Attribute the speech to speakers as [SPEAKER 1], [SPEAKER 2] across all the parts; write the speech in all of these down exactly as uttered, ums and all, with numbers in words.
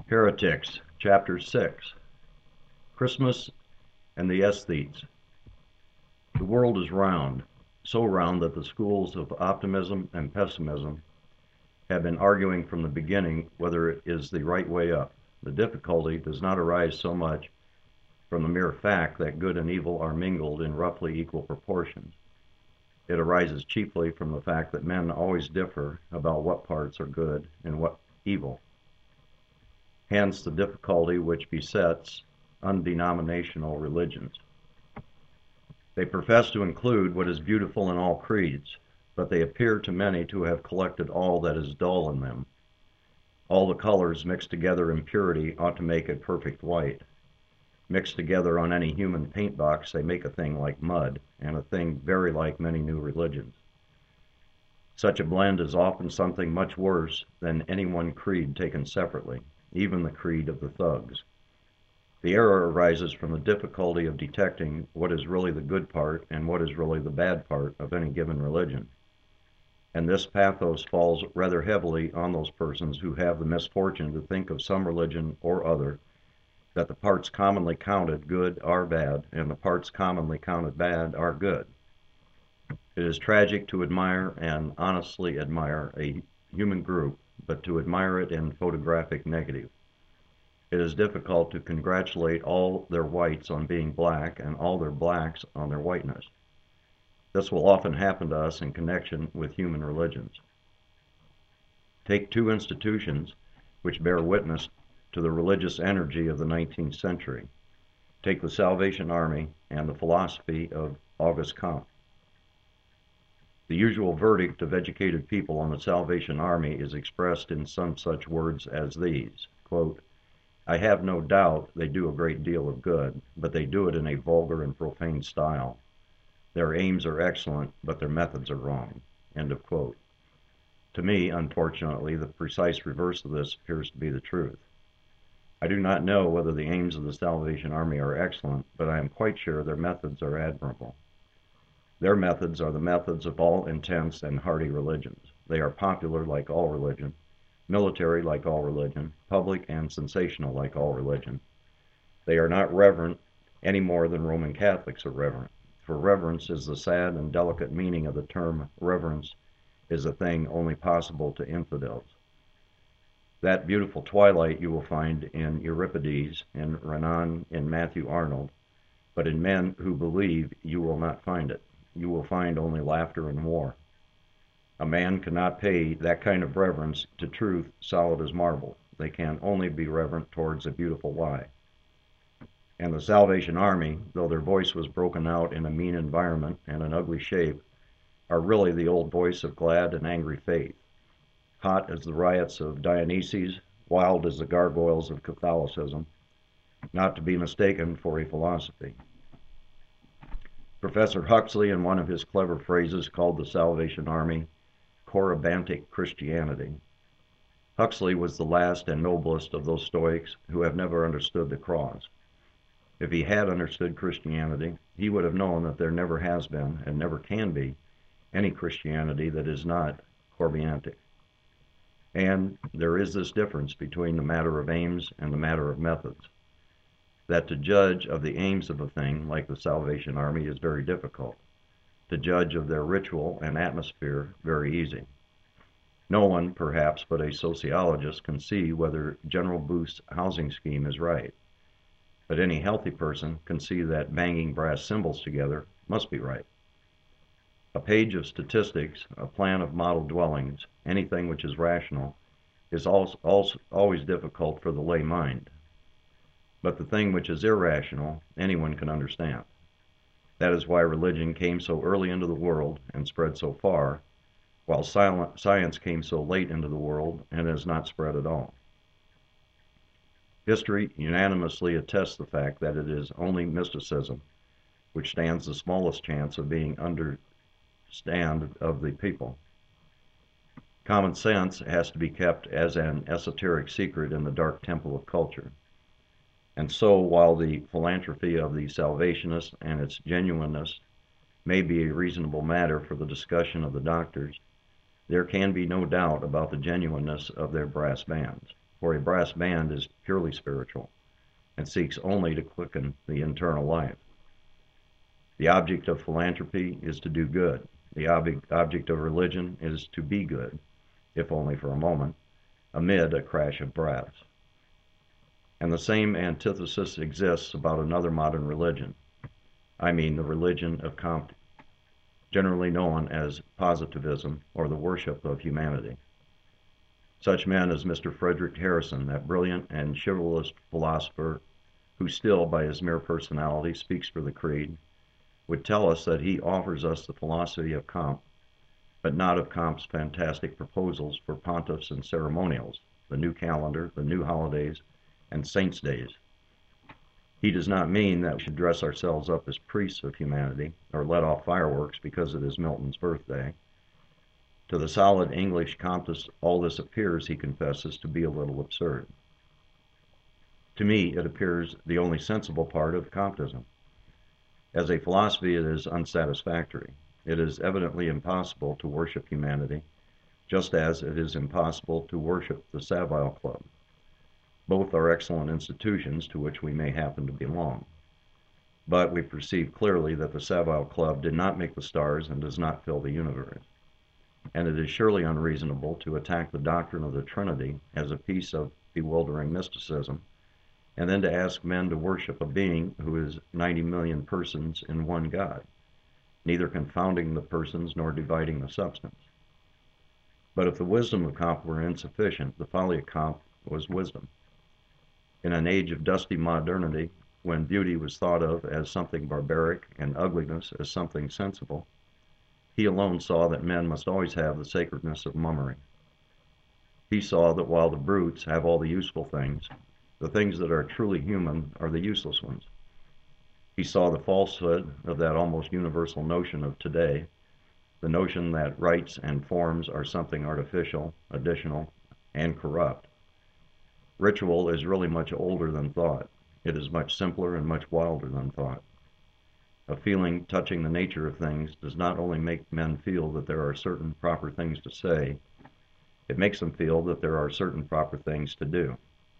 [SPEAKER 1] Heretics, Chapter six. Christmas and the Aesthetes. The world is round, so round that the schools of optimism and pessimism have been arguing from the beginning whether it is the right way up. The difficulty does not arise so much from the mere fact that good and evil are mingled in roughly equal proportions. It arises chiefly from the fact that men always differ about what parts are good and what evil. Hence the difficulty which besets undenominational religions. They profess to include what is beautiful in all creeds, but they appear to many to have collected all that is dull in them. All the colors mixed together in purity ought to make a perfect white. Mixed together on any human paint box, they make a thing like mud, and a thing very like many new religions. Such a blend is often something much worse than any one creed taken separately, even the creed of the thugs. The error arises from the difficulty of detecting what is really the good part and what is really the bad part of any given religion. And this pathos falls rather heavily on those persons who have the misfortune to think of some religion or other that the parts commonly counted good are bad, and the parts commonly counted bad are good. It is tragic to admire and honestly admire a human group, but to admire it in photographic negative. It is difficult to congratulate all their whites on being black and all their blacks on their whiteness. This will often happen to us in connection with human religions. Take two institutions which bear witness to the religious energy of the nineteenth century. Take the Salvation Army and the philosophy of Auguste Comte. The usual verdict of educated people on the Salvation Army is expressed in some such words as these, quote, "I have no doubt they do a great deal of good, but they do it in a vulgar and profane style. Their aims are excellent, but their methods are wrong." End of quote. To me, unfortunately, the precise reverse of this appears to be the truth. I do not know whether the aims of the Salvation Army are excellent, but I am quite sure their methods are admirable. Their methods are the methods of all intense and hearty religions. They are popular like all religion, military like all religion, public and sensational like all religion. They are not reverent any more than Roman Catholics are reverent, for reverence is the sad and delicate meaning of the term. Reverence is a thing only possible to infidels. That beautiful twilight you will find in Euripides, in Renan, in Matthew Arnold, but in men who believe you will not find it. You will find only laughter and war. A man cannot pay that kind of reverence to truth solid as marble. They can only be reverent towards a beautiful lie. And the Salvation Army, though their voice was broken out in a mean environment and an ugly shape, are really the old voice of glad and angry faith, hot as the riots of Dionysus, wild as the gargoyles of Catholicism, not to be mistaken for a philosophy. Professor Huxley, in one of his clever phrases, called the Salvation Army Corybantic Christianity. Huxley was the last and noblest of those Stoics who have never understood the cross. If he had understood Christianity, he would have known that there never has been, and never can be, any Christianity that is not Corybantic. And there is this difference between the matter of aims and the matter of methods, that to judge of the aims of a thing, like the Salvation Army, is very difficult. To judge of their ritual and atmosphere, very easy. No one, perhaps, but a sociologist can see whether General Booth's housing scheme is right. But any healthy person can see that banging brass cymbals together must be right. A page of statistics, a plan of model dwellings, anything which is rational, is also, also always difficult for the lay mind. But the thing which is irrational, anyone can understand. That is why religion came so early into the world and spread so far, while silent, science came so late into the world and has not spread at all. History unanimously attests the fact that it is only mysticism which stands the smallest chance of being understood of the people. Common sense has to be kept as an esoteric secret in the dark temple of culture. And so, while the philanthropy of the Salvationists and its genuineness may be a reasonable matter for the discussion of the doctors, there can be no doubt about the genuineness of their brass bands. for a brass band is purely spiritual and seeks only to quicken the internal life. The object of philanthropy is to do good. The ob- object of religion is to be good, if only for a moment, amid a crash of brass. And the same antithesis exists about another modern religion. I mean the religion of Comte, generally known as positivism or the worship of humanity. Such men as Mister Frederick Harrison, that brilliant and chivalrous philosopher who still, by his mere personality, speaks for the creed, would tell us that he offers us the philosophy of Comte, but not of Comte's fantastic proposals for pontiffs and ceremonials, the new calendar, the new holidays, and saints' days. He does not mean that we should dress ourselves up as priests of humanity or let off fireworks because it is Milton's birthday. To the solid English Comtist, all this appears, he confesses, to be a little absurd. To me, it appears the only sensible part of Comtism. As a philosophy, it is unsatisfactory. It is evidently impossible to worship humanity, just as it is impossible to worship the Savile Club. Both are excellent institutions to which we may happen to belong. But we perceive clearly that the Savile Club did not make the stars and does not fill the universe. And it is surely unreasonable to attack the doctrine of the Trinity as a piece of bewildering mysticism, and then to ask men to worship a being who is ninety million persons in one God, neither confounding the persons nor dividing the substance. But if the wisdom of Comte were insufficient, the folly of Comte was wisdom. In an age of dusty modernity, when beauty was thought of as something barbaric and ugliness as something sensible, he alone saw that men must always have the sacredness of mummery. He saw that while the brutes have all the useful things, the things that are truly human are the useless ones. He saw the falsehood of that almost universal notion of today, the notion that rites and forms are something artificial, additional, and corrupt. Ritual is really much older than thought. It is much simpler and much wilder than thought. A feeling touching the nature of things does not only make men feel that there are certain proper things to say, it makes them feel that there are certain proper things to do.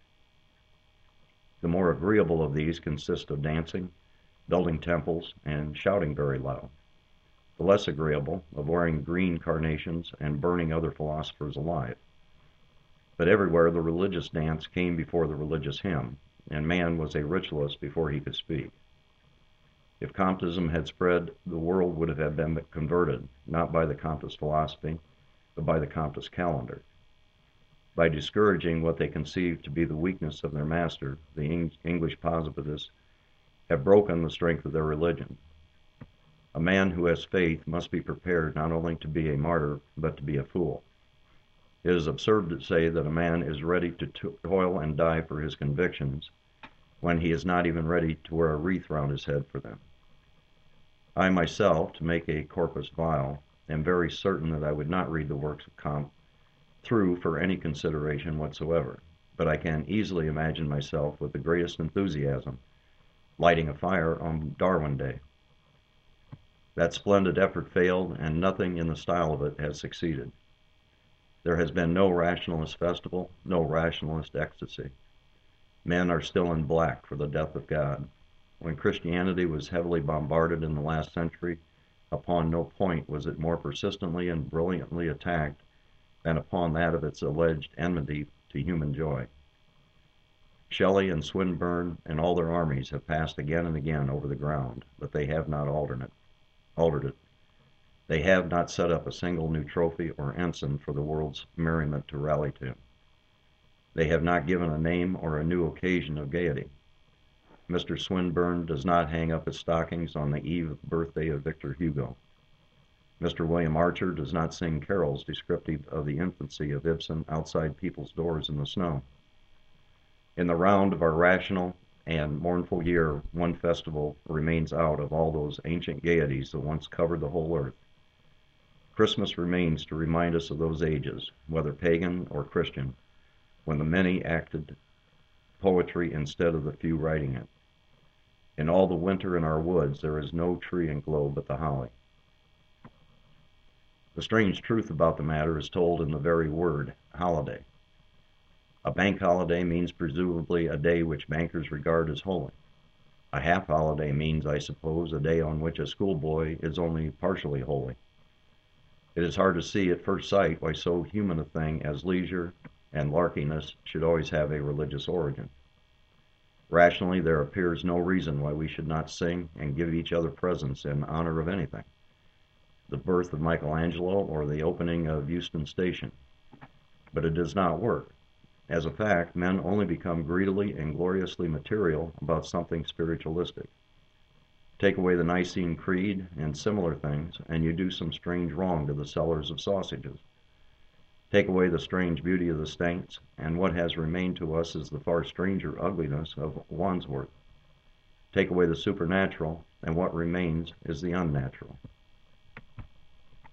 [SPEAKER 1] The more agreeable of these consist of dancing, building temples, and shouting very loud. The less agreeable of wearing green carnations and burning other philosophers alive. But everywhere the religious dance came before the religious hymn, and man was a ritualist before he could speak. If Comtism had spread, the world would have been converted, not by the Comtist philosophy, but by the Comtist calendar. By discouraging what they conceived to be the weakness of their master, the English positivists have broken the strength of their religion. A man who has faith must be prepared not only to be a martyr, but to be a fool. It is absurd to say that a man is ready to toil and die for his convictions when he is not even ready to wear a wreath round his head for them. I myself, to make a corpus vile, am very certain that I would not read the works of Comte through for any consideration whatsoever, but I can easily imagine myself with the greatest enthusiasm lighting a fire on Darwin Day. That splendid effort failed, and nothing in the style of it has succeeded. There has been no rationalist festival, no rationalist ecstasy. Men are still in black for the death of God. When Christianity was heavily bombarded in the last century, upon no point was it more persistently and brilliantly attacked than upon that of its alleged enmity to human joy. Shelley and Swinburne and all their armies have passed again and again over the ground, but they have not altered it. Altered it. They have not set up a single new trophy or ensign for the world's merriment to rally to. They have not given a name or a new occasion of gaiety. Mister Swinburne does not hang up his stockings on the eve of the birthday of Victor Hugo. Mister William Archer does not sing carols descriptive of the infancy of Ibsen outside people's doors in the snow. In the round of our rational and mournful year, one festival remains out of all those ancient gaieties that once covered the whole earth. Christmas remains to remind us of those ages, whether pagan or Christian, when the many acted poetry instead of the few writing it. In all the winter in our woods there is no tree in glow but the holly. The strange truth about the matter is told in the very word, holiday. A bank holiday means presumably a day which bankers regard as holy. A half holiday means, I suppose, a day on which a schoolboy is only partially holy. It is hard to see at first sight why so human a thing as leisure and larkiness should always have a religious origin. Rationally, there appears no reason why we should not sing and give each other presents in honor of anything, the birth of Michelangelo or the opening of Euston Station. But it does not work. As a fact, men only become greedily and gloriously material about something spiritualistic. Take away the Nicene Creed and similar things, and you do some strange wrong to the sellers of sausages. Take away the strange beauty of the saints, and what has remained to us is the far stranger ugliness of Wandsworth. Take away the supernatural, and what remains is the unnatural.